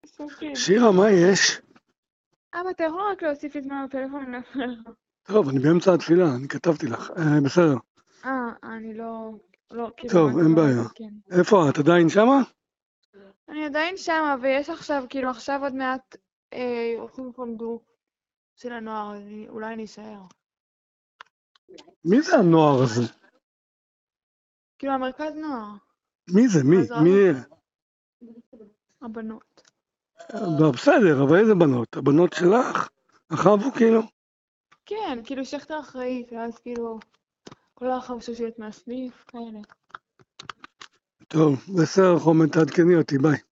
סופים. שירה, מה יש? אבא, אתה יכול רק להוסיף לי זמן בפלאפון, אני לא יכולה לך. טוב, אני באמצע התפילה, אני כתבתי לך. בסדר. אני לא, כאילו, טוב, רק אין לא בעיה. לעדכן. איפה את? עדיין שמה? אני עדיין שמה, ויש עכשיו, כאילו, עכשיו עוד מעט הולכים לפונדו של הנוער, אז אולי אני אשאר. מי זה הנוער הזה? כאילו, המרכז נוער, מי זה? מי? אז מי? הבנות. בסדר, אבל איזה בנות? הבנות שלך? אחאבו כאילו? כן, כאילו, שכטר אחראית, ואז כאילו, כל החבשות שלי מהסניף, כאלה. טוב, בסדר, חומד, תעדכני אותי, ביי.